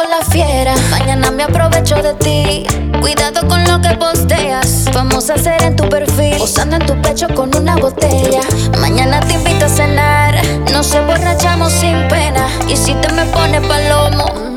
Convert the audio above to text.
la fiera. Mañana me aprovecho de ti. Cuidado con lo que posteas. Vamos a hacer en tu perfil, posando en tu pecho con una botella. Mañana te invito a cenar. Nos emborrachamos sin pena. Y si te me pones palomo,